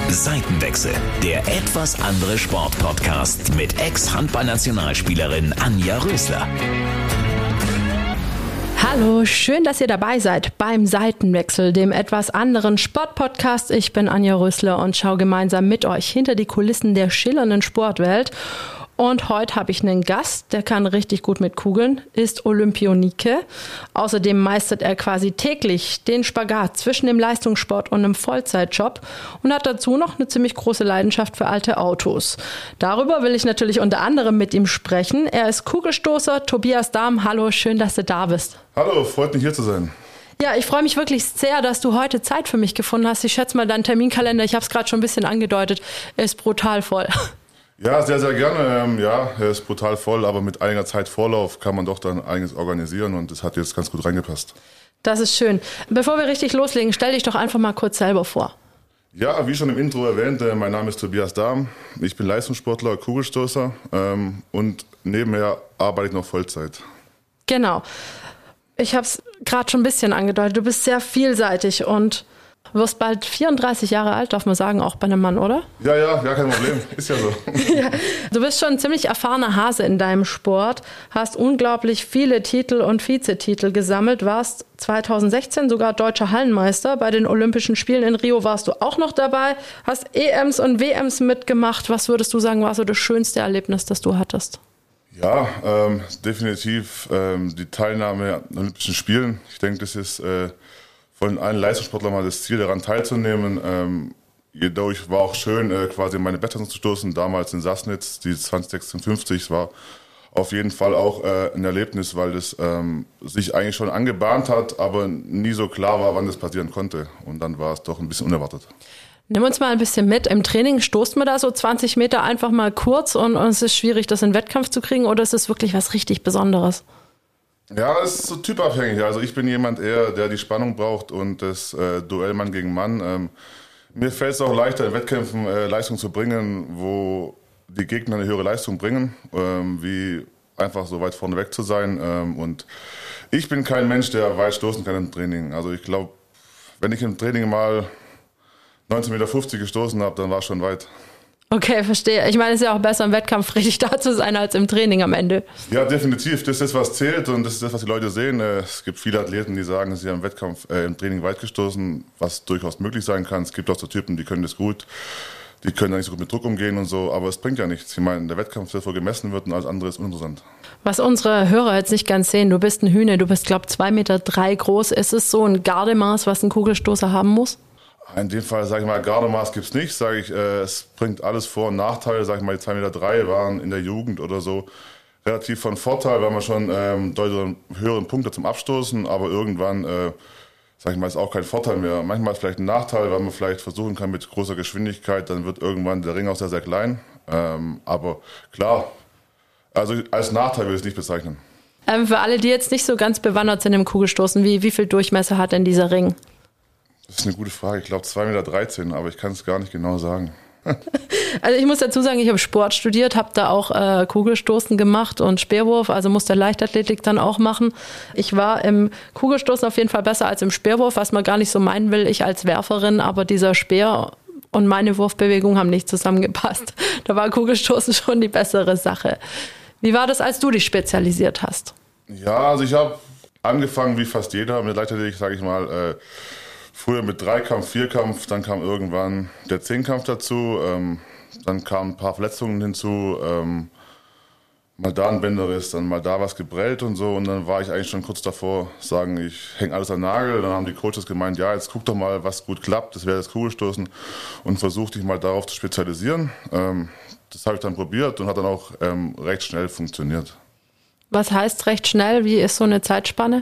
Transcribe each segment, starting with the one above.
Seitenwechsel, der etwas andere Sport-Podcast mit Ex-Handball-Nationalspielerin Anja Rösler. Hallo, schön, dass ihr dabei seid beim Seitenwechsel, dem etwas anderen Sport-Podcast. Ich bin Anja Rösler und schaue gemeinsam mit euch hinter die Kulissen der schillernden Sportwelt. Und heute habe ich einen Gast, der kann richtig gut mit Kugeln, ist Olympionike. Außerdem meistert er quasi täglich den Spagat zwischen dem Leistungssport und einem Vollzeitjob und hat dazu noch eine ziemlich große Leidenschaft für alte Autos. Darüber will ich natürlich unter anderem mit ihm sprechen. Er ist Kugelstoßer, Tobias Dahm. Hallo, schön, dass du da bist. Hallo, freut mich hier zu sein. Ja, ich freue mich wirklich sehr, dass du heute Zeit für mich gefunden hast. Ich schätze mal, dein Terminkalender, ich habe es gerade schon ein bisschen angedeutet, ist brutal voll. Ja, sehr, sehr gerne. Er ist brutal voll, aber mit einiger Zeit Vorlauf kann man doch dann einiges organisieren und das hat jetzt ganz gut reingepasst. Das ist schön. Bevor wir richtig loslegen, stell dich doch einfach mal kurz selber vor. Ja, wie schon im Intro erwähnt, mein Name ist Tobias Dahm. Ich bin Leistungssportler, Kugelstoßer und nebenher arbeite ich noch Vollzeit. Genau. Ich habe es gerade schon ein bisschen angedeutet. Du bist sehr vielseitig und wirst bald 34 Jahre alt, darf man sagen, auch bei einem Mann, oder? Ja, kein Problem. Ist ja so. Ja. Du bist schon ein ziemlich erfahrener Hase in deinem Sport, hast unglaublich viele Titel und Vizetitel gesammelt, warst 2016 sogar deutscher Hallenmeister. Bei den Olympischen Spielen in Rio warst du auch noch dabei, hast EMs und WMs mitgemacht. Was würdest du sagen, war so das schönste Erlebnis, das du hattest? Ja, definitiv die Teilnahme an den Olympischen Spielen. Ich denke, das ist von allen Leistungssportlern mal das Ziel, daran teilzunehmen. Dadurch war auch schön, quasi meine Bestzeit zu stoßen. Damals in Sassnitz, die 2056, war auf jeden Fall auch ein Erlebnis, weil das sich eigentlich schon angebahnt hat, aber nie so klar war, wann das passieren konnte. Und dann war es doch ein bisschen unerwartet. Nimm uns mal ein bisschen mit. Im Training stoßt man da so 20 Meter einfach mal kurz und es ist schwierig, das in Wettkampf zu kriegen, oder ist es wirklich was richtig Besonderes? Ja, es ist so typabhängig. Also ich bin jemand eher, der die Spannung braucht und das Duell Mann gegen Mann. Mir fällt es auch leichter, in Wettkämpfen Leistung zu bringen, wo die Gegner eine höhere Leistung bringen, wie einfach so weit vorne weg zu sein. Und ich bin kein Mensch, der weit stoßen kann im Training. Also ich glaube, wenn ich im Training mal 19,50 Meter gestoßen habe, dann war es schon weit. Okay, verstehe. Ich meine, es ist ja auch besser im Wettkampf richtig da zu sein als im Training am Ende. Ja, definitiv. Das ist das, was zählt und das ist das, was die Leute sehen. Es gibt viele Athleten, die sagen, sie haben im Wettkampf, im Training weit gestoßen, was durchaus möglich sein kann. Es gibt auch so Typen, die können das gut, die können da nicht so gut mit Druck umgehen und so, aber es bringt ja nichts. Ich meine, der Wettkampf, der gemessen wird und alles andere ist uninteressant. Was unsere Hörer jetzt nicht ganz sehen, du bist ein Hühner, du bist, glaube ich, 2,3 Meter groß. Ist es so ein Gardemaß, was ein Kugelstoßer haben muss? In dem Fall, sage ich mal, Gardemaß gibt's nicht, sage ich, es bringt alles Vor- und Nachteile, sage ich mal, die 2,3 Meter waren in der Jugend oder so relativ von Vorteil, weil man schon deutlich einen höheren Punkt hat zum Abstoßen, aber irgendwann, sage ich mal, ist auch kein Vorteil mehr. Manchmal ist vielleicht ein Nachteil, weil man vielleicht versuchen kann mit großer Geschwindigkeit, dann wird irgendwann der Ring auch sehr, sehr klein, aber klar, also als Nachteil würde ich es nicht bezeichnen. Für alle, die jetzt nicht so ganz bewandert sind im Kugelstoßen, wie viel Durchmesser hat denn dieser Ring? Das ist eine gute Frage. Ich glaube 2,13 Meter, aber ich kann es gar nicht genau sagen. Also ich muss dazu sagen, ich habe Sport studiert, habe da auch Kugelstoßen gemacht und Speerwurf, also musste Leichtathletik dann auch machen. Ich war im Kugelstoßen auf jeden Fall besser als im Speerwurf, was man gar nicht so meinen will, ich als Werferin, aber dieser Speer und meine Wurfbewegung haben nicht zusammengepasst. Da war Kugelstoßen schon die bessere Sache. Wie war das, als du dich spezialisiert hast? Ja, also ich habe angefangen wie fast jeder mit Leichtathletik, sage ich mal, früher mit Dreikampf, Vierkampf, dann kam irgendwann der Zehnkampf dazu, dann kamen ein paar Verletzungen hinzu, mal da ein Bänderriss, dann mal da was geprellt und so und dann war ich eigentlich schon kurz davor, sagen, ich hänge alles an den Nagel, dann haben die Coaches gemeint, ja, jetzt guck doch mal, was gut klappt, das wäre das Kugelstoßen und versuch dich mal darauf zu spezialisieren. Das habe ich dann probiert und hat dann auch recht schnell funktioniert. Was heißt recht schnell? Wie ist so eine Zeitspanne?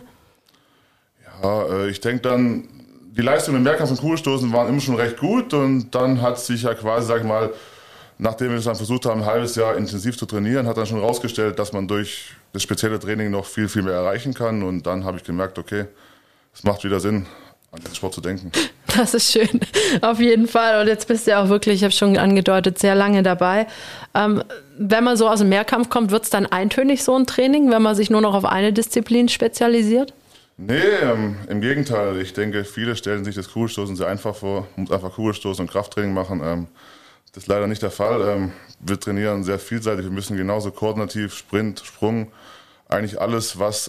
Ja, ich denke dann, die Leistungen im Mehrkampf und Kugelstoßen waren immer schon recht gut und dann hat sich ja quasi, sag ich mal, nachdem wir es dann versucht haben, ein halbes Jahr intensiv zu trainieren, hat dann schon rausgestellt, dass man durch das spezielle Training noch viel, viel mehr erreichen kann und dann habe ich gemerkt, okay, es macht wieder Sinn, an diesen Sport zu denken. Das ist schön, auf jeden Fall. Und jetzt bist du ja auch wirklich, ich habe schon angedeutet, sehr lange dabei. Wenn man so aus dem Mehrkampf kommt, wird es dann eintönig so ein Training, wenn man sich nur noch auf eine Disziplin spezialisiert? Nee, im Gegenteil. Ich denke, viele stellen sich das Kugelstoßen sehr einfach vor. Man muss einfach Kugelstoßen und Krafttraining machen. Das ist leider nicht der Fall. Wir trainieren sehr vielseitig. Wir müssen genauso koordinativ, Sprint, Sprung, eigentlich alles, was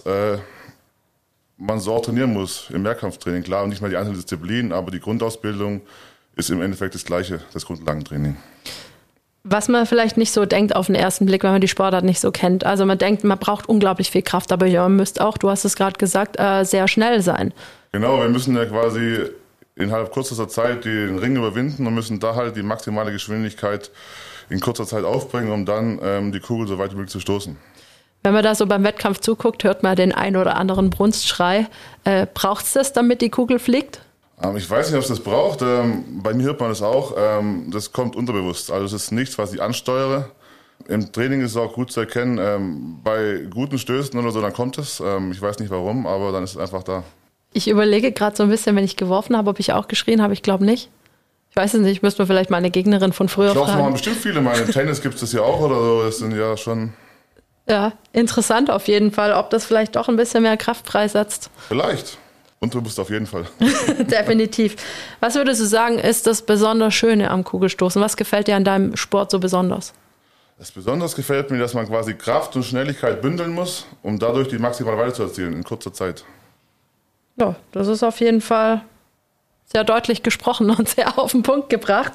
man so auch trainieren muss im Mehrkampftraining. Klar, nicht mal die einzelnen Disziplinen, aber die Grundausbildung ist im Endeffekt das Gleiche, das Grundlagentraining. Was man vielleicht nicht so denkt auf den ersten Blick, wenn man die Sportart nicht so kennt. Also man denkt, man braucht unglaublich viel Kraft, aber ihr müsst auch, du hast es gerade gesagt, sehr schnell sein. Genau, wir müssen ja quasi innerhalb kürzester Zeit den Ring überwinden und müssen da halt die maximale Geschwindigkeit in kurzer Zeit aufbringen, um dann die Kugel so weit wie möglich zu stoßen. Wenn man da so beim Wettkampf zuguckt, hört man den einen oder anderen Brunstschrei. Braucht es das, damit die Kugel fliegt? Ich weiß nicht, ob es das braucht. Bei mir hört man es auch. Das kommt unterbewusst. Also es ist nichts, was ich ansteuere. Im Training ist es auch gut zu erkennen. Bei guten Stößen oder so, dann kommt es. Ich weiß nicht warum, aber dann ist es einfach da. Ich überlege gerade so ein bisschen, wenn ich geworfen habe, ob ich auch geschrien habe. Ich glaube nicht. Ich weiß es nicht. Müsste man vielleicht meine Gegnerin von früher fragen. Laufen haben bestimmt viele. Im Tennis gibt es das ja auch oder so. Das sind ja schon... Ja, interessant auf jeden Fall, ob das vielleicht doch ein bisschen mehr Kraft freisetzt. Vielleicht. Unterbewusst auf jeden Fall. Definitiv. Was würdest du sagen, ist das besonders Schöne am Kugelstoßen? Was gefällt dir an deinem Sport so besonders? Das besonders gefällt mir, dass man quasi Kraft und Schnelligkeit bündeln muss, um dadurch die maximale Weite zu erzielen in kurzer Zeit. Ja, das ist auf jeden Fall sehr deutlich gesprochen und sehr auf den Punkt gebracht.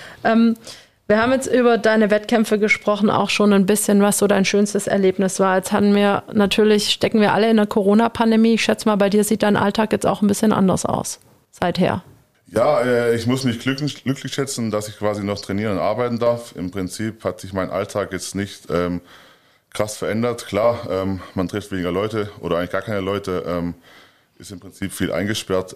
Wir haben jetzt über deine Wettkämpfe gesprochen, auch schon ein bisschen, was so dein schönstes Erlebnis war. Jetzt stecken wir alle in der Corona-Pandemie. Ich schätze mal, bei dir sieht dein Alltag jetzt auch ein bisschen anders aus, seither. Ja, ich muss mich glücklich schätzen, dass ich quasi noch trainieren und arbeiten darf. Im Prinzip hat sich mein Alltag jetzt nicht krass verändert. Klar, man trifft weniger Leute oder eigentlich gar keine Leute, ist im Prinzip viel eingesperrt.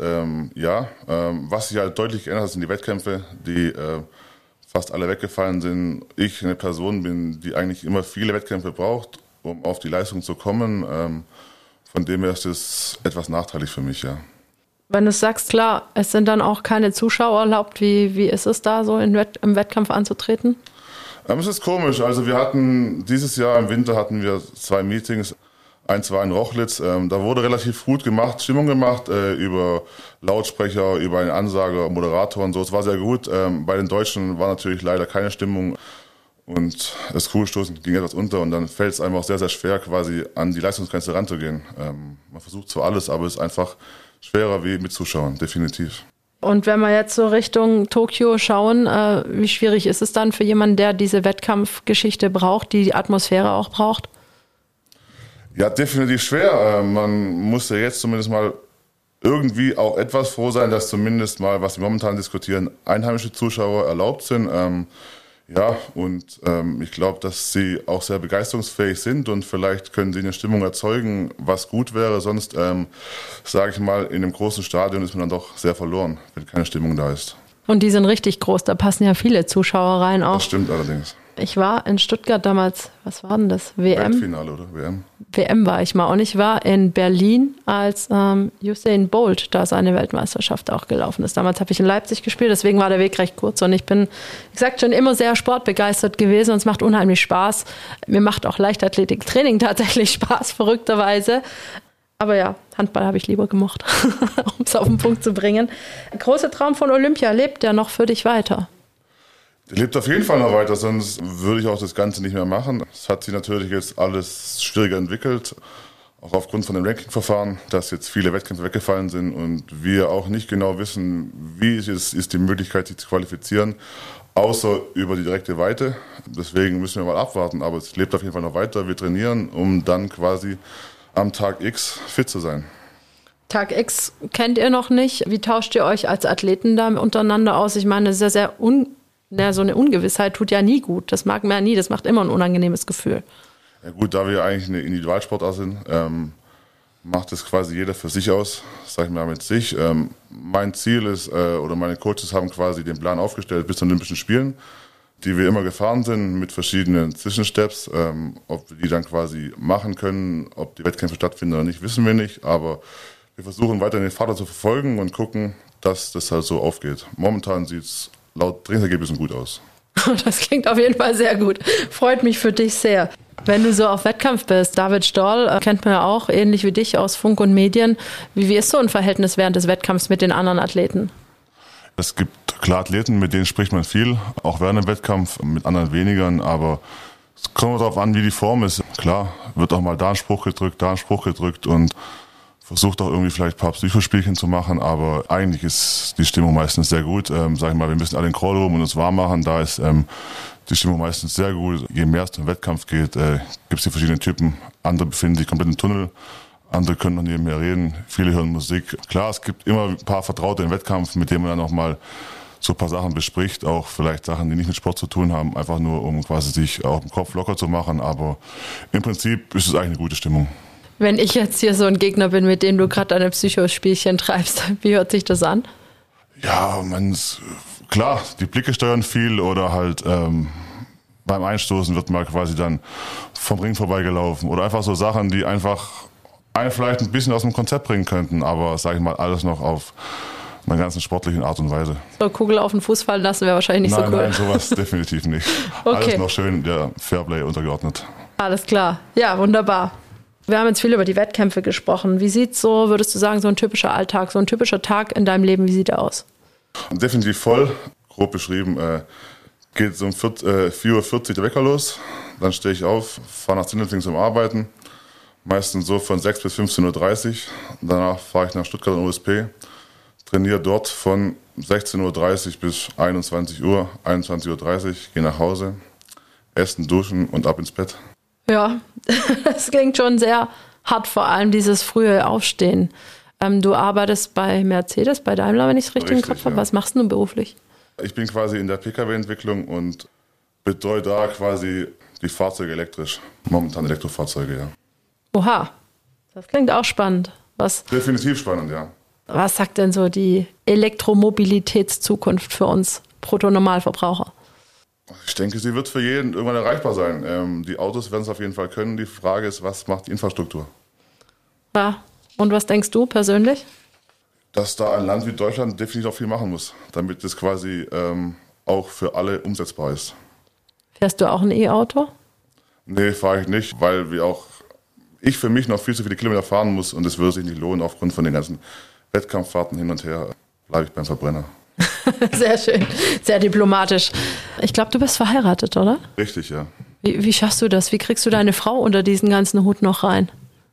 Was sich halt deutlich geändert hat, sind die Wettkämpfe, die fast alle weggefallen sind. Ich eine Person bin, die eigentlich immer viele Wettkämpfe braucht, um auf die Leistung zu kommen. Von dem her ist es etwas nachteilig für mich, ja. Wenn du sagst, klar, es sind dann auch keine Zuschauer erlaubt, wie ist es da so im Wettkampf anzutreten? Es ist komisch. Also wir hatten dieses Jahr im Winter 2 Meetings. Eins war in Rochlitz. Da wurde relativ gut gemacht, Stimmung gemacht über Lautsprecher, über eine Ansage, Moderator und so. Es war sehr gut. Bei den Deutschen war natürlich leider keine Stimmung und das Kugelstoßen ging etwas unter und dann fällt es einem auch sehr, sehr schwer, quasi an die Leistungsgrenze ranzugehen. Man versucht zwar alles, aber es ist einfach schwerer wie mit Zuschauern, definitiv. Und wenn wir jetzt so Richtung Tokio schauen, wie schwierig ist es dann für jemanden, der diese Wettkampfgeschichte braucht, die Atmosphäre auch braucht? Ja, definitiv schwer. Man muss ja jetzt zumindest mal irgendwie auch etwas froh sein, dass zumindest mal, was wir momentan diskutieren, einheimische Zuschauer erlaubt sind. Ich glaube, dass sie auch sehr begeisterungsfähig sind und vielleicht können sie eine Stimmung erzeugen, was gut wäre. Sonst, sage ich mal, in einem großen Stadion ist man dann doch sehr verloren, wenn keine Stimmung da ist. Und die sind richtig groß, da passen ja viele Zuschauer rein auch. Das stimmt allerdings. Ich war in Stuttgart damals, was war denn das? WM? Weltfinale oder WM? WM war ich mal und ich war in Berlin, als Usain Bolt da seine Weltmeisterschaft auch gelaufen ist. Damals habe ich in Leipzig gespielt, deswegen war der Weg recht kurz und ich bin, wie gesagt, schon immer sehr sportbegeistert gewesen und es macht unheimlich Spaß. Mir macht auch Leichtathletiktraining tatsächlich Spaß, verrückterweise. Aber ja, Handball habe ich lieber gemocht, um es auf den Punkt zu bringen. Der große Traum von Olympia, lebt der noch für dich weiter? Der lebt auf jeden Fall noch weiter, sonst würde ich auch das Ganze nicht mehr machen. Es hat sich natürlich jetzt alles schwieriger entwickelt, auch aufgrund von dem Ranking-Verfahren, dass jetzt viele Wettkämpfe weggefallen sind und wir auch nicht genau wissen, wie es ist die Möglichkeit, sich zu qualifizieren, außer über die direkte Weite. Deswegen müssen wir mal abwarten, aber es lebt auf jeden Fall noch weiter. Wir trainieren, um dann quasi am Tag X fit zu sein. Tag X kennt ihr noch nicht. Wie tauscht ihr euch als Athleten da untereinander aus? Ich meine, das ist ja so eine Ungewissheit tut ja nie gut. Das mag man ja nie, das macht immer ein unangenehmes Gefühl. Ja gut, da wir eigentlich eine Individualsportart sind, macht es quasi jeder für sich aus, sag ich mal mit sich. Mein Ziel ist, oder meine Coaches haben quasi den Plan aufgestellt bis zu den Olympischen Spielen, die wir immer gefahren sind mit verschiedenen Zwischensteps. Ob wir die dann quasi machen können, ob die Wettkämpfe stattfinden oder nicht, wissen wir nicht. Aber wir versuchen weiter den Vater zu verfolgen und gucken, dass das halt so aufgeht. Momentan sieht es laut Trainingsergebnissen gut aus. Das klingt auf jeden Fall sehr gut. Freut mich für dich sehr. Wenn du so auf Wettkampf bist, David Storl kennt man ja auch, ähnlich wie dich, aus Funk und Medien. Wie ist so ein Verhältnis während des Wettkampfs mit den anderen Athleten? Es gibt klar Athleten, mit denen spricht man viel, auch während dem Wettkampf, mit anderen weniger, aber es kommt darauf an, wie die Form ist. Klar, wird auch mal da ein Spruch gedrückt und versucht auch irgendwie vielleicht ein paar Psychospielchen zu machen, aber eigentlich ist die Stimmung meistens sehr gut. Sag ich mal, wir müssen alle in den Crawl rum und uns warm machen, da ist die Stimmung meistens sehr gut. Je mehr es zum Wettkampf geht, gibt es die verschiedenen Typen. Andere befinden sich komplett im Tunnel, andere können noch nebenher reden, viele hören Musik. Klar, es gibt immer ein paar Vertraute im Wettkampf, mit denen man dann auch mal so ein paar Sachen bespricht, auch vielleicht Sachen, die nicht mit Sport zu tun haben, einfach nur, um quasi sich auch im Kopf locker zu machen, aber im Prinzip ist es eigentlich eine gute Stimmung. Wenn ich jetzt hier so ein Gegner bin, mit dem du gerade deine Psychospielchen treibst, wie hört sich das an? Ja, klar, die Blicke steuern viel oder halt beim Einstoßen wird mal quasi dann vom Ring vorbeigelaufen oder einfach so Sachen, die einfach einen vielleicht ein bisschen aus dem Konzept bringen könnten, aber sage ich mal, alles noch auf einer ganzen sportlichen Art und Weise. So Kugel auf den Fuß fallen lassen wäre wahrscheinlich nicht so cool. Nein, sowas definitiv nicht. Okay. Alles noch schön der Fairplay untergeordnet. Alles klar. Ja, wunderbar. Wir haben jetzt viel über die Wettkämpfe gesprochen. Wie sieht so, würdest du sagen, so ein typischer Alltag, so ein typischer Tag in deinem Leben, wie sieht er aus? Definitiv voll. Grob beschrieben, geht so um 4:40 Uhr der Wecker los. Dann stehe ich auf, fahre nach Sindelfingen zum Arbeiten. Meistens so von 6 bis 15:30 Uhr. Danach fahre ich nach Stuttgart an OSP. Trainiere dort von 16:30 Uhr bis 21 Uhr, 21:30 Uhr, gehe nach Hause, essen, duschen und ab ins Bett. Ja, das klingt schon sehr hart, vor allem dieses frühe Aufstehen. Du arbeitest bei Mercedes, bei Daimler, wenn ich es richtig im Kopf habe. Ja. Was machst du beruflich? Ich bin quasi in der Pkw-Entwicklung und betreue da quasi die Fahrzeuge elektrisch. Momentan Elektrofahrzeuge, ja. Oha, das klingt auch spannend. Definitiv spannend, ja. Was sagt denn so die Elektromobilitätszukunft für uns Brutto-Normalverbraucher? Ich denke, sie wird für jeden irgendwann erreichbar sein. Die Autos werden es auf jeden Fall können. Die Frage ist, was macht die Infrastruktur? Ja, und was denkst du persönlich? Dass da ein Land wie Deutschland definitiv auch viel machen muss, damit es quasi auch für alle umsetzbar ist. Fährst du auch ein E-Auto? Nee, fahre ich nicht, weil ich für mich noch viel zu viele Kilometer fahren muss und es würde sich nicht lohnen aufgrund von den ganzen Wettkampffahrten hin und her. Bleibe ich beim Verbrenner. Sehr schön, sehr diplomatisch. Ich glaube, du bist verheiratet, oder? Richtig, ja. Wie schaffst du das? Wie kriegst du deine Frau unter diesen ganzen Hut noch rein?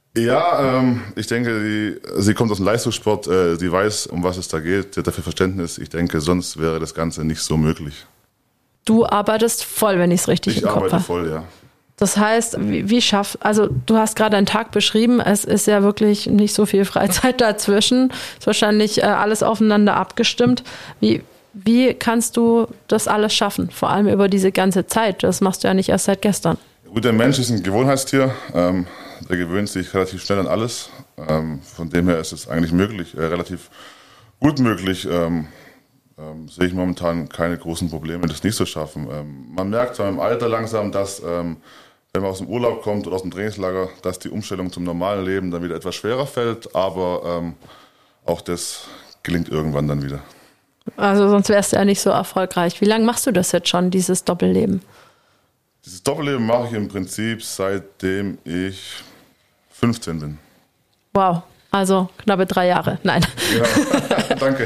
Ja, ich denke, sie kommt aus dem Leistungssport, sie weiß, um was es da geht, sie hat dafür Verständnis. Ich denke, sonst wäre das Ganze nicht so möglich. Du arbeitest voll, wenn ich es richtig im Kopf habe. Ich arbeite voll, ja. Das heißt, also du hast gerade einen Tag beschrieben, es ist ja wirklich nicht so viel Freizeit dazwischen, ist wahrscheinlich alles aufeinander abgestimmt. Wie kannst du das alles schaffen, vor allem über diese ganze Zeit? Das machst du ja nicht erst seit gestern. Gut, der Mensch ist ein Gewohnheitstier, der gewöhnt sich relativ schnell an alles. Von dem her ist es eigentlich möglich, relativ gut möglich. Sehe ich momentan keine großen Probleme, das nicht zu schaffen. Man merkt zwar im Alter langsam, dass wenn man aus dem Urlaub kommt oder aus dem Trainingslager, dass die Umstellung zum normalen Leben dann wieder etwas schwerer fällt, aber auch das gelingt irgendwann dann wieder. Also sonst wärst du ja nicht so erfolgreich. Wie lange machst du das jetzt schon, dieses Doppelleben? Dieses Doppelleben mache ich im Prinzip seitdem ich 15 bin. Wow, also knappe 3 Jahre. Nein. Ja, danke.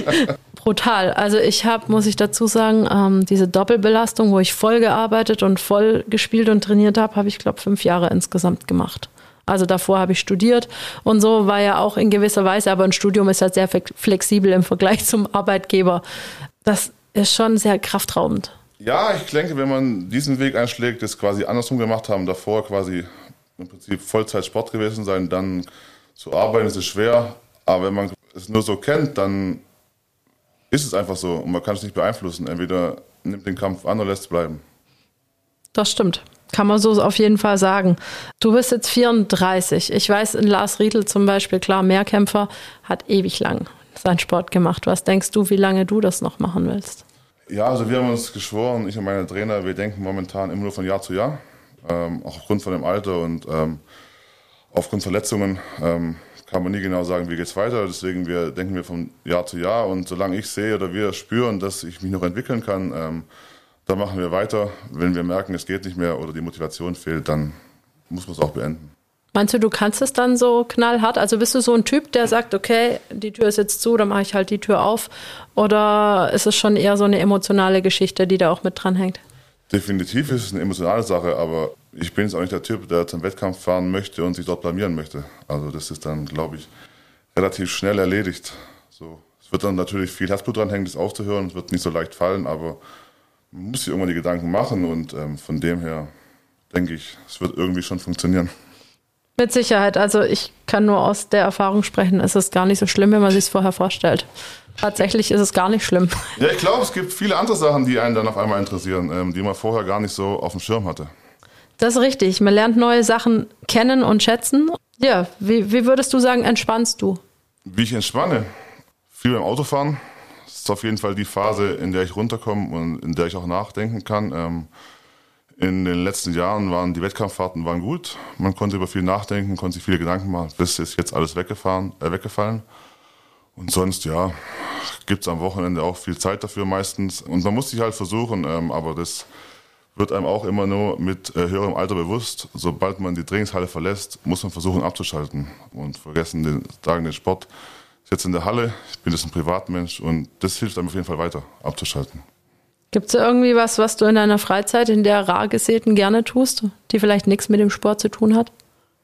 Brutal. Also ich habe, muss ich dazu sagen, diese Doppelbelastung, wo ich voll gearbeitet und voll gespielt und trainiert habe, habe ich, glaube 5 Jahre insgesamt gemacht. Also davor habe ich studiert und so war ja auch in gewisser Weise, aber ein Studium ist halt sehr flexibel im Vergleich zum Arbeitgeber. Das ist schon sehr kraftraubend. Ja, ich denke, wenn man diesen Weg einschlägt, das quasi andersrum gemacht haben, davor quasi im Prinzip Vollzeit-Sport gewesen sein, dann zu arbeiten, ist es schwer. Aber wenn man es nur so kennt, dann ist es einfach so und man kann es nicht beeinflussen. Entweder nimmt den Kampf an oder lässt es bleiben. Das stimmt. Kann man so auf jeden Fall sagen. Du bist jetzt 34. Ich weiß, in Lars Riedl zum Beispiel, klar, Mehrkämpfer, hat ewig lang seinen Sport gemacht. Was denkst du, wie lange du das noch machen willst? Ja, also wir haben uns geschworen, ich und meine Trainer, wir denken momentan immer nur von Jahr zu Jahr. Auch aufgrund von dem Alter und aufgrund Verletzungen kann man nie genau sagen, wie geht's weiter. Deswegen denken wir von Jahr zu Jahr und solange ich sehe oder wir spüren, dass ich mich noch entwickeln kann, Da machen wir weiter. Wenn wir merken, es geht nicht mehr oder die Motivation fehlt, dann muss man es auch beenden. Meinst du kannst es dann so knallhart? Also bist du so ein Typ, der sagt, okay, die Tür ist jetzt zu, dann mache ich halt die Tür auf? Oder ist es schon eher so eine emotionale Geschichte, die da auch mit dranhängt? Definitiv ist es eine emotionale Sache, aber ich bin jetzt auch nicht der Typ, der zum Wettkampf fahren möchte und sich dort blamieren möchte. Also das ist dann, glaube ich, relativ schnell erledigt. So, es wird dann natürlich viel Herzblut dran hängen, das aufzuhören. Es wird nicht so leicht fallen, aber man muss sich irgendwann die Gedanken machen und von dem her denke ich, es wird irgendwie schon funktionieren. Mit Sicherheit. Also ich kann nur aus der Erfahrung sprechen, es ist gar nicht so schlimm, wenn man sich es vorher vorstellt. Tatsächlich ist es gar nicht schlimm. Ja, ich glaube, es gibt viele andere Sachen, die einen dann auf einmal interessieren, die man vorher gar nicht so auf dem Schirm hatte. Das ist richtig. Man lernt neue Sachen kennen und schätzen. Ja, wie würdest du sagen, entspannst du? Wie ich entspanne? Viel beim Autofahren. Das ist auf jeden Fall die Phase, in der ich runterkomme und in der ich auch nachdenken kann. In den letzten Jahren waren die Wettkampffahrten gut. Man konnte über viel nachdenken, konnte sich viele Gedanken machen. Das ist jetzt alles weggefallen. Und sonst, ja, gibt es am Wochenende auch viel Zeit dafür meistens. Und man muss sich halt versuchen, aber das wird einem auch immer nur mit höherem Alter bewusst. Sobald man die Trainingshalle verlässt, muss man versuchen abzuschalten und vergessen den Sport. Ich bin jetzt in der Halle, ich bin jetzt ein Privatmensch und das hilft einem auf jeden Fall weiter, abzuschalten. Gibt es irgendwie was du in deiner Freizeit, in der rar gesäten gerne tust, die vielleicht nichts mit dem Sport zu tun hat?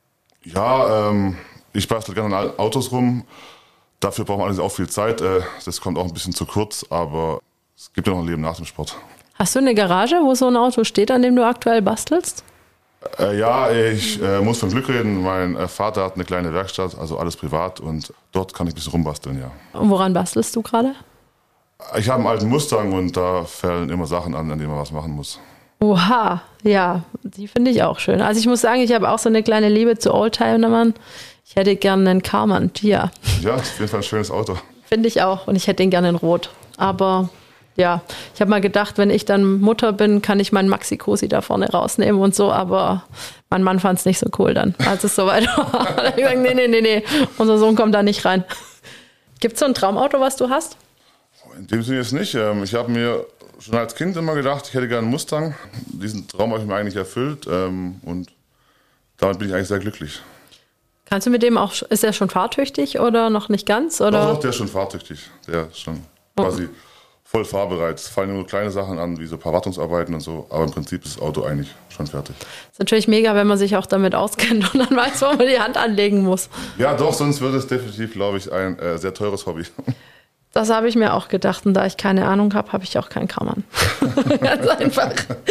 Ja, ich bastel gerne an Autos rum. Dafür braucht man allerdings auch viel Zeit. Das kommt auch ein bisschen zu kurz, aber es gibt ja noch ein Leben nach dem Sport. Hast du eine Garage, wo so ein Auto steht, an dem du aktuell bastelst? Ja, ich muss von Glück reden. Mein Vater hat eine kleine Werkstatt, also alles privat und dort kann ich ein bisschen rumbasteln, ja. Und woran bastelst du gerade? Ich habe einen alten Mustang und da fallen immer Sachen an denen man was machen muss. Oha, ja, die finde ich auch schön. Also ich muss sagen, ich habe auch so eine kleine Liebe zu Oldtimern. Ich hätte gerne einen Karmann, ja. Ja, das ist auf jeden Fall ein schönes Auto. Finde ich auch und ich hätte ihn gerne in Rot. Aber ja, ich habe mal gedacht, wenn ich dann Mutter bin, kann ich meinen Maxi-Cosi da vorne rausnehmen und so, aber mein Mann fand es nicht so cool dann, als es soweit war. Da habe ich gesagt, nee, unser Sohn kommt da nicht rein. Gibt es so ein Traumauto, was du hast? In dem Sinne jetzt nicht. Ich habe mir schon als Kind immer gedacht, ich hätte gerne einen Mustang. Diesen Traum habe ich mir eigentlich erfüllt und damit bin ich eigentlich sehr glücklich. Kannst du mit dem auch, ist er schon fahrtüchtig oder noch nicht ganz? Oder? Doch, der ist schon fahrtüchtig. Der ist schon quasi voll fahrbereit. Es fallen nur kleine Sachen an, wie so ein paar Wartungsarbeiten und so, aber im Prinzip ist das Auto eigentlich schon fertig. Ist natürlich mega, wenn man sich auch damit auskennt und dann weiß, wo man die Hand anlegen muss. Ja, doch, sonst wird es definitiv, glaube ich, ein sehr teures Hobby. Das habe ich mir auch gedacht und da ich keine Ahnung habe, habe ich auch keinen Karmann. Ganz einfach.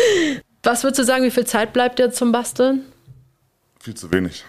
Was würdest du sagen, wie viel Zeit bleibt dir zum Basteln? Viel zu wenig.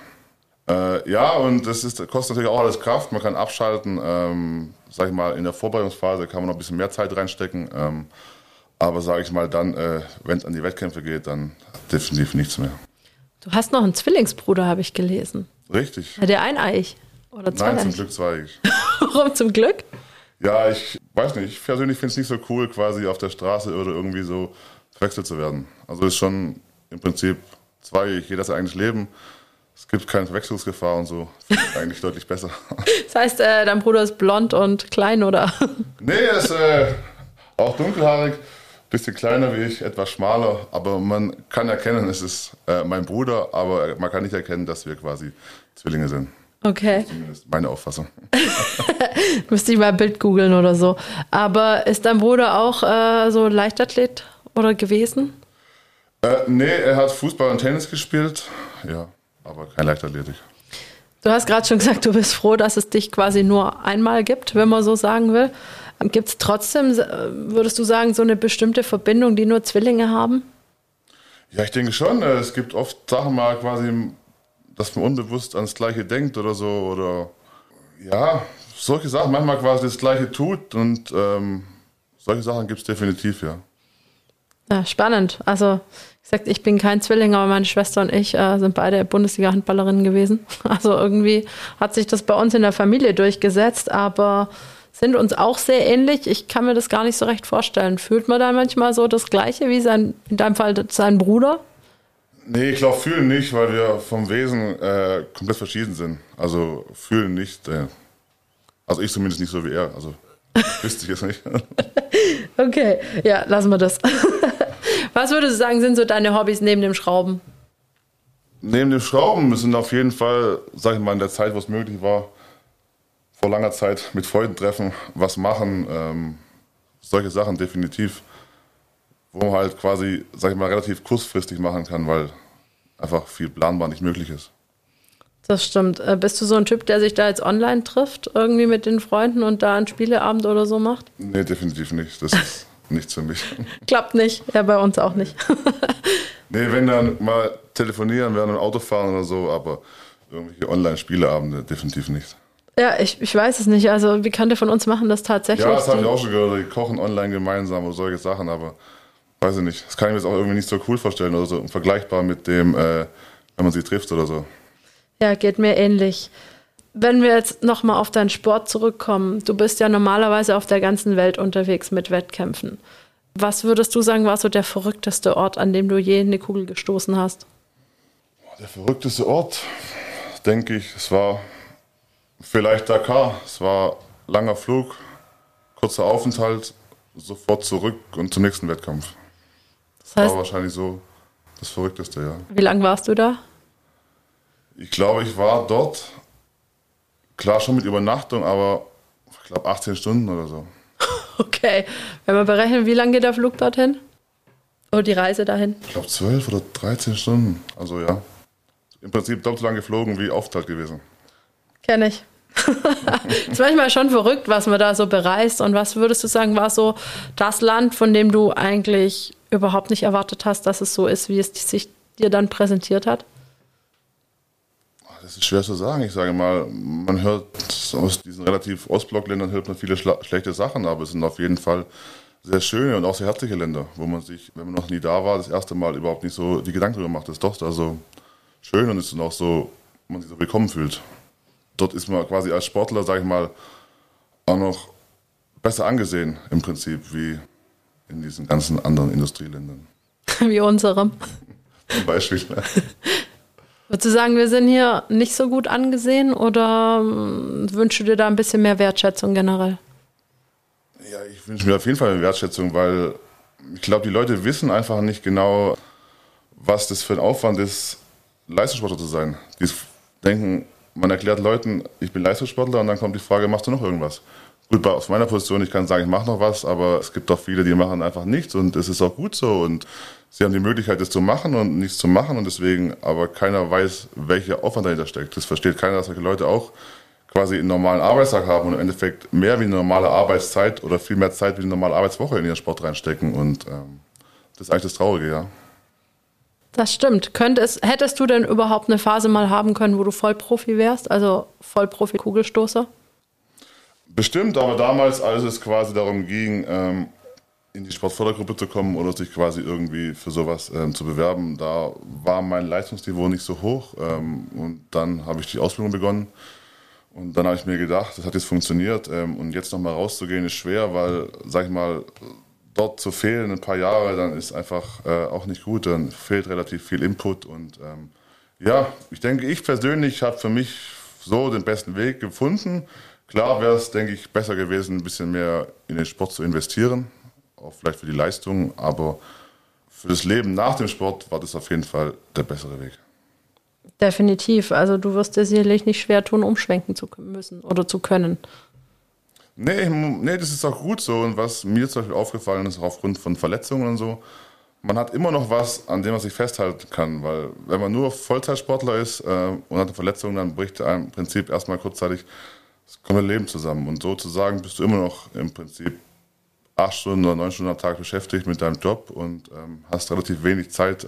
Ja, und das kostet natürlich auch alles Kraft. Man kann abschalten. Sag ich mal, in der Vorbereitungsphase kann man noch ein bisschen mehr Zeit reinstecken. Aber sage ich mal, dann, wenn es an die Wettkämpfe geht, dann definitiv nichts mehr. Du hast noch einen Zwillingsbruder, habe ich gelesen. Richtig. Ja, der eineich oder zweieich? Nein, zum Glück zweieich. Warum zum Glück? Ja, ich weiß nicht. Ich persönlich finde es nicht so cool, quasi auf der Straße oder irgendwie so verwechselt zu werden. Also ist schon im Prinzip zweieich, jeder sein eigenes Leben. Es gibt keine Verwechslungsgefahr und so. Finde ich eigentlich deutlich besser. Das heißt, dein Bruder ist blond und klein, oder? Nee, er ist auch dunkelhaarig, bisschen kleiner wie ich, etwas schmaler. Aber man kann erkennen, es ist mein Bruder, aber man kann nicht erkennen, dass wir quasi Zwillinge sind. Okay. Zumindest meine Auffassung. Müsste ich mal ein Bild googeln oder so. Aber ist dein Bruder auch so Leichtathlet oder gewesen? Nee, er hat Fußball und Tennis gespielt. Ja, aber kein Leichtathletik. Du hast gerade schon gesagt, du bist froh, dass es dich quasi nur einmal gibt, wenn man so sagen will. Gibt es trotzdem, würdest du sagen, so eine bestimmte Verbindung, die nur Zwillinge haben? Ja, ich denke schon. Es gibt oft Sachen mal quasi, dass man unbewusst ans Gleiche denkt oder so. Oder ja, solche Sachen, manchmal quasi das Gleiche tut. Und solche Sachen gibt es definitiv, ja. Ja, spannend. Also, wie gesagt, ich bin kein Zwilling, aber meine Schwester und ich sind beide Bundesliga-Handballerinnen gewesen. Also irgendwie hat sich das bei uns in der Familie durchgesetzt, aber sind uns auch sehr ähnlich. Ich kann mir das gar nicht so recht vorstellen. Fühlt man da manchmal so das Gleiche wie in deinem Fall sein Bruder? Nee, ich glaube, fühlen nicht, weil wir vom Wesen komplett verschieden sind. Also fühlen nicht. Also ich zumindest nicht so wie er. Also wüsste ich jetzt nicht. Okay, ja, lassen wir das. Was würdest du sagen, sind so deine Hobbys neben dem Schrauben? Neben dem Schrauben müssen auf jeden Fall, sag ich mal, in der Zeit, wo es möglich war, vor langer Zeit mit Freunden treffen, was machen, solche Sachen definitiv, wo man halt quasi, sag ich mal, relativ kurzfristig machen kann, weil einfach viel planbar nicht möglich ist. Das stimmt. Bist du so ein Typ, der sich da jetzt online trifft, irgendwie mit den Freunden und da einen Spieleabend oder so macht? Nee, definitiv nicht. Das ist nichts für mich. Klappt nicht. Ja, bei uns auch nicht. Nee, wenn dann mal telefonieren, während wir Auto fahren oder so, aber irgendwelche Online-Spieleabende definitiv nicht. Ja, ich weiß es nicht. Also Bekannte von uns machen das tatsächlich. Ja, das habe ich auch schon gehört. Die kochen online gemeinsam oder solche Sachen, aber weiß ich nicht. Das kann ich mir jetzt auch irgendwie nicht so cool vorstellen oder so vergleichbar mit dem, wenn man sie trifft oder so. Ja, geht mir ähnlich. Wenn wir jetzt nochmal auf deinen Sport zurückkommen, du bist ja normalerweise auf der ganzen Welt unterwegs mit Wettkämpfen. Was würdest du sagen, war so der verrückteste Ort, an dem du je eine Kugel gestoßen hast? Der verrückteste Ort, denke ich, es war vielleicht Dakar. Es war langer Flug, kurzer Aufenthalt, sofort zurück und zum nächsten Wettkampf. Das war wahrscheinlich so das Verrückteste, ja. Wie lange warst du da? Ich glaube, ich war dort, klar schon mit Übernachtung, aber ich glaube 18 Stunden oder so. Okay, wenn wir berechnen, wie lange geht der Flug dorthin? Oder die Reise dahin? Ich glaube 12 oder 13 Stunden, also ja. Im Prinzip doppelt so lang geflogen wie Aufenthalt gewesen. Kenn ich. Ist manchmal schon verrückt, was man da so bereist. Und was würdest du sagen, war so das Land, von dem du eigentlich überhaupt nicht erwartet hast, dass es so ist, wie es sich dir dann präsentiert hat? Das ist schwer zu sagen. Ich sage mal, man hört aus diesen relativ Ostblockländern hört man viele schlechte Sachen, aber es sind auf jeden Fall sehr schöne und auch sehr herzliche Länder, wo man sich, wenn man noch nie da war, das erste Mal überhaupt nicht so die Gedanken darüber macht. Das ist doch also schön und ist dann auch so, man sich so willkommen fühlt. Dort ist man quasi als Sportler, sage ich mal, auch noch besser angesehen im Prinzip wie in diesen ganzen anderen Industrieländern. Wie unserem. Zum Beispiel. Würdest du sagen, wir sind hier nicht so gut angesehen oder wünschst du dir da ein bisschen mehr Wertschätzung generell? Ja, ich wünsche mir auf jeden Fall eine Wertschätzung, weil ich glaube, die Leute wissen einfach nicht genau, was das für ein Aufwand ist, Leistungssportler zu sein. Die denken, man erklärt Leuten, ich bin Leistungssportler und dann kommt die Frage, machst du noch irgendwas? Gut, aus meiner Position, ich kann sagen, ich mache noch was, aber es gibt auch viele, die machen einfach nichts und es ist auch gut so und sie haben die Möglichkeit, das zu machen und nichts zu machen und deswegen, aber keiner weiß, welcher Aufwand dahinter steckt. Das versteht keiner, dass solche Leute auch quasi einen normalen Arbeitstag haben und im Endeffekt mehr wie eine normale Arbeitszeit oder viel mehr Zeit wie eine normale Arbeitswoche in ihren Sport reinstecken und das ist eigentlich das Traurige, ja. Das stimmt. Hättest du denn überhaupt eine Phase mal haben können, wo du Vollprofi wärst, also Vollprofi-Kugelstoßer? Bestimmt, aber damals, als es quasi darum ging, in die Sportfördergruppe zu kommen oder sich quasi irgendwie für sowas zu bewerben, da war mein Leistungsniveau nicht so hoch und dann habe ich die Ausbildung begonnen und dann habe ich mir gedacht, das hat jetzt funktioniert und jetzt nochmal rauszugehen ist schwer, weil, sag ich mal, dort zu fehlen ein paar Jahre, dann ist einfach auch nicht gut, dann fehlt relativ viel Input und ja, ich denke, ich persönlich habe für mich so den besten Weg gefunden. Klar wäre es, denke ich, besser gewesen, ein bisschen mehr in den Sport zu investieren, auch vielleicht für die Leistung, aber für das Leben nach dem Sport war das auf jeden Fall der bessere Weg. Definitiv, also du wirst dir sicherlich nicht schwer tun, umschwenken zu müssen oder zu können. Nee, das ist auch gut so und was mir zum Beispiel aufgefallen ist, auch aufgrund von Verletzungen und so, man hat immer noch was, an dem man sich festhalten kann, weil wenn man nur Vollzeitsportler ist und hat eine Verletzung, dann bricht einem im Prinzip erstmal kurzzeitig das komplette Leben zusammen und sozusagen bist du immer noch im Prinzip 8 Stunden oder 9 Stunden am Tag beschäftigt mit deinem Job und hast relativ wenig Zeit,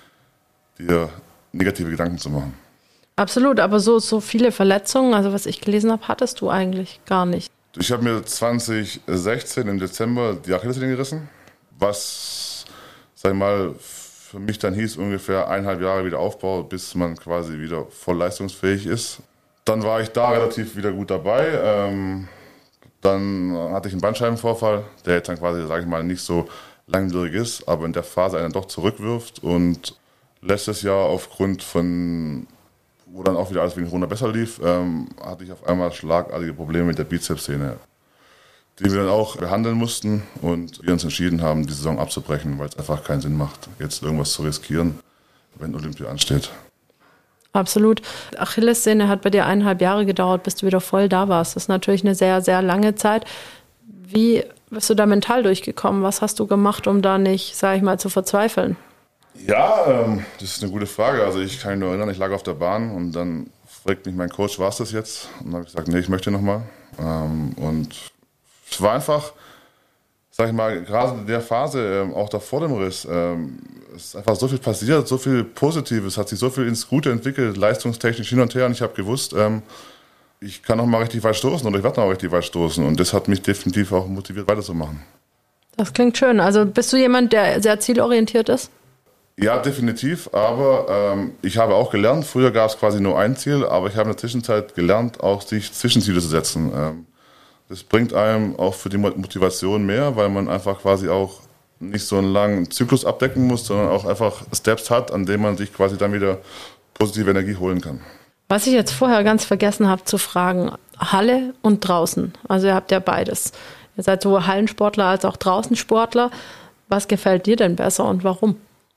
dir negative Gedanken zu machen. Absolut, aber so viele Verletzungen, also was ich gelesen habe, hattest du eigentlich gar nicht. Ich habe mir 2016 im Dezember die Achillessehne gerissen, was, sag ich mal, für mich dann hieß ungefähr 1,5 Jahre wieder Aufbau, bis man quasi wieder voll leistungsfähig ist. Dann war ich da relativ wieder gut dabei. Dann hatte ich einen Bandscheibenvorfall, der jetzt dann quasi, sage ich mal, nicht so langwierig ist, aber in der Phase einen doch zurückwirft. Und letztes Jahr aufgrund von, wo dann auch wieder alles wegen Corona besser lief, hatte ich auf einmal schlagartige Probleme mit der Bizepssehne. die wir dann auch behandeln mussten und wir uns entschieden haben, die Saison abzubrechen, weil es einfach keinen Sinn macht, jetzt irgendwas zu riskieren, wenn Olympia ansteht. Absolut. Achillessehne hat bei dir 1,5 Jahre gedauert, bis du wieder voll da warst. Das ist natürlich eine sehr, sehr lange Zeit. Wie bist du da mental durchgekommen? Was hast du gemacht, um da nicht, sage ich mal, zu verzweifeln? Ja, das ist eine gute Frage. Also ich kann mich nur erinnern, ich lag auf der Bahn und dann fragt mich mein Coach, war es das jetzt? Und dann habe ich gesagt, nee, ich möchte nochmal. Und es war einfach, sag ich mal, gerade in der Phase, auch da vor dem Riss, es ist einfach so viel passiert, so viel Positives, hat sich so viel ins Gute entwickelt, leistungstechnisch hin und her. Und ich habe gewusst, ich kann noch mal richtig weit stoßen oder ich werde noch mal richtig weit stoßen. Und das hat mich definitiv auch motiviert, weiterzumachen. Das klingt schön. Also bist du jemand, der sehr zielorientiert ist? Ja, definitiv. Aber ich habe auch gelernt, früher gab es quasi nur ein Ziel, aber ich habe in der Zwischenzeit gelernt, auch sich Zwischenziele zu setzen. Das bringt einem auch für die Motivation mehr, weil man einfach quasi auch nicht so einen langen Zyklus abdecken muss, sondern auch einfach Steps hat, an denen man sich quasi dann wieder positive Energie holen kann. Was ich jetzt vorher ganz vergessen habe zu fragen, Halle und draußen, also ihr habt ja beides. Ihr seid sowohl Hallensportler als auch Draußensportler. Was gefällt dir denn besser und warum?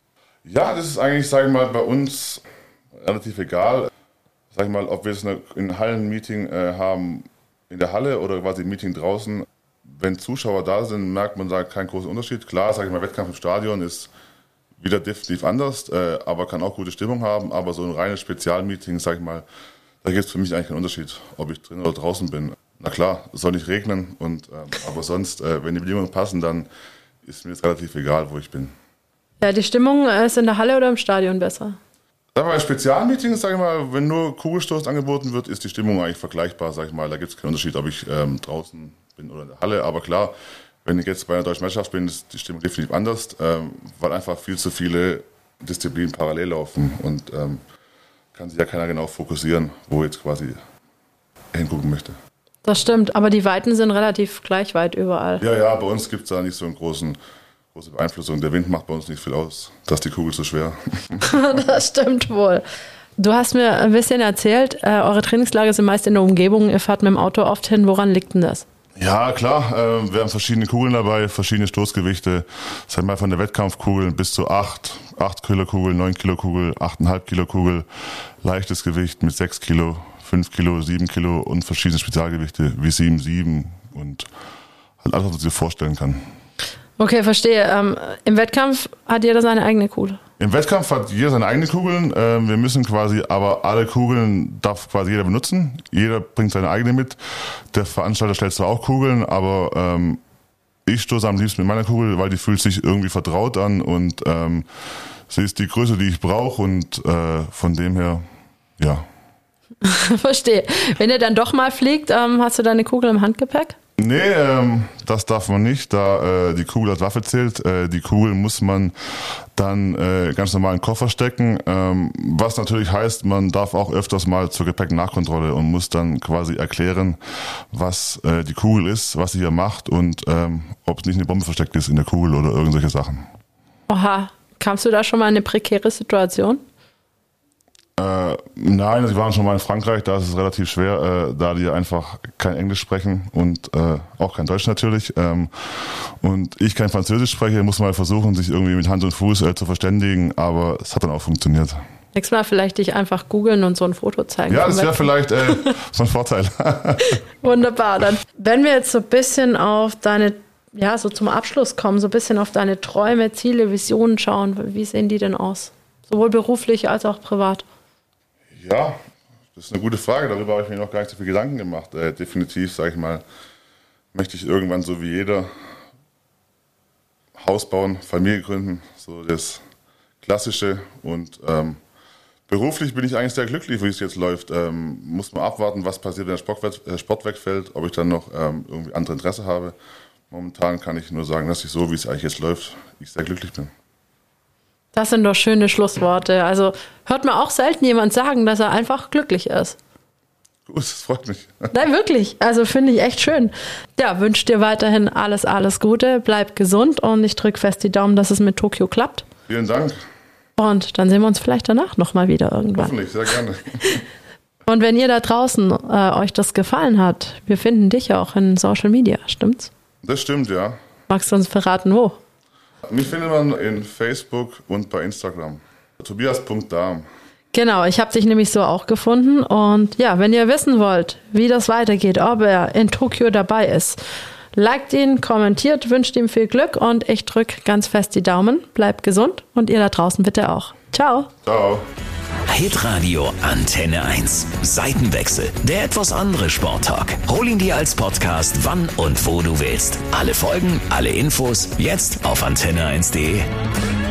Ja, das ist eigentlich, sage ich mal, bei uns relativ egal. Sag ich mal, ob wir jetzt ein Hallenmeeting haben in der Halle oder quasi ein Meeting draußen. Wenn Zuschauer da sind, merkt man da keinen großen Unterschied. Klar, sage ich mal, Wettkampf im Stadion ist wieder definitiv anders, aber kann auch gute Stimmung haben. Aber so ein reines Spezialmeeting, sage ich mal, da gibt es für mich eigentlich keinen Unterschied, ob ich drin oder draußen bin. Na klar, es soll nicht regnen, aber sonst, wenn die Bedingungen passen, dann ist mir jetzt relativ egal, wo ich bin. Ja, die Stimmung ist in der Halle oder im Stadion besser? Bei Spezialmeetings, sage ich mal, wenn nur Kugelstoß angeboten wird, ist die Stimmung eigentlich vergleichbar, sage ich mal. Da gibt es keinen Unterschied, ob ich draußen bin oder in der Halle. Aber klar, wenn ich jetzt bei einer deutschen Meisterschaft bin, ist die Stimmung definitiv anders, weil einfach viel zu viele Disziplinen parallel laufen und kann sich ja keiner genau fokussieren, wo jetzt quasi hingucken möchte. Das stimmt, aber die Weiten sind relativ gleich weit überall. Ja, bei uns gibt es da nicht so eine große Beeinflussung. Der Wind macht bei uns nicht viel aus. Da ist die Kugel zu schwer. Das stimmt wohl. Du hast mir ein bisschen erzählt, eure Trainingslager sind meist in der Umgebung. Ihr fahrt mit dem Auto oft hin. Woran liegt denn das? Ja, klar. Wir haben verschiedene Kugeln dabei, verschiedene Stoßgewichte. Das heißt mal von der Wettkampfkugel bis zu 8 Kilo Kugel, 9 Kilo Kugel, 8,5 Kilo Kugel. Leichtes Gewicht mit 6 Kilo, 5 Kilo, 7 Kilo und verschiedene Spezialgewichte wie 7 und halt alles, was man sich vorstellen kann. Okay, verstehe. Im Wettkampf hat jeder seine eigene Kugel? Im Wettkampf hat jeder seine eigenen Kugeln. Wir müssen quasi, aber alle Kugeln darf quasi jeder benutzen. Jeder bringt seine eigene mit. Der Veranstalter stellt zwar auch Kugeln, aber ich stoße am liebsten mit meiner Kugel, weil die fühlt sich irgendwie vertraut an und sie ist die Größe, die ich brauche und von dem her, ja. Verstehe. Wenn ihr dann doch mal fliegt, hast du deine Kugel im Handgepäck? Nee, das darf man nicht, da die Kugel als Waffe zählt. Die Kugel muss man dann ganz normal in den Koffer stecken, was natürlich heißt, man darf auch öfters mal zur Gepäcknachkontrolle und muss dann quasi erklären, was die Kugel ist, was sie hier macht und ob es nicht eine Bombe versteckt ist in der Kugel oder irgendwelche Sachen. Oha, kamst du da schon mal in eine prekäre Situation? Nein, sie waren schon mal in Frankreich, da ist es relativ schwer, da die einfach kein Englisch sprechen und auch kein Deutsch natürlich. Und ich kein Französisch spreche, muss mal versuchen, sich irgendwie mit Hand und Fuß zu verständigen, aber es hat dann auch funktioniert. Nächstes Mal vielleicht dich einfach googeln und so ein Foto zeigen. Ja, das wäre vielleicht so ein Vorteil. Wunderbar. Dann, wenn wir jetzt so ein bisschen auf deine, ja, so zum Abschluss kommen, so ein bisschen auf deine Träume, Ziele, Visionen schauen, wie sehen die denn aus? Sowohl beruflich als auch privat. Ja, das ist eine gute Frage. Darüber habe ich mir noch gar nicht so viel Gedanken gemacht. Definitiv, sage ich mal, möchte ich irgendwann so wie jeder Haus bauen, Familie gründen, so das Klassische. Und beruflich bin ich eigentlich sehr glücklich, wie es jetzt läuft. Muss man abwarten, was passiert, wenn der Sport wegfällt, ob ich dann noch irgendwie andere Interesse habe. Momentan kann ich nur sagen, dass ich so, wie es eigentlich jetzt läuft, ich sehr glücklich bin. Das sind doch schöne Schlussworte. Also hört man auch selten jemand sagen, dass er einfach glücklich ist. Gut, das freut mich. Nein, wirklich. Also finde ich echt schön. Ja, wünsche dir weiterhin alles Gute. Bleib gesund und ich drücke fest die Daumen, dass es mit Tokio klappt. Vielen Dank. Und dann sehen wir uns vielleicht danach nochmal wieder irgendwann. Hoffentlich, sehr gerne. Und wenn ihr da draußen euch das gefallen hat, wir finden dich auch in Social Media, stimmt's? Das stimmt, ja. Magst du uns verraten, wo? Mich findet man in Facebook und bei Instagram. Tobias.Dahm. Genau, ich habe dich nämlich so auch gefunden. Und ja, wenn ihr wissen wollt, wie das weitergeht, ob er in Tokio dabei ist, liked ihn, kommentiert, wünscht ihm viel Glück und ich drücke ganz fest die Daumen. Bleibt gesund und ihr da draußen bitte auch. Ciao. Ciao. Hitradio Antenne 1. Seitenwechsel. Der etwas andere Sporttalk. Hol ihn dir als Podcast, wann und wo du willst. Alle Folgen, alle Infos, jetzt auf antenne1.de.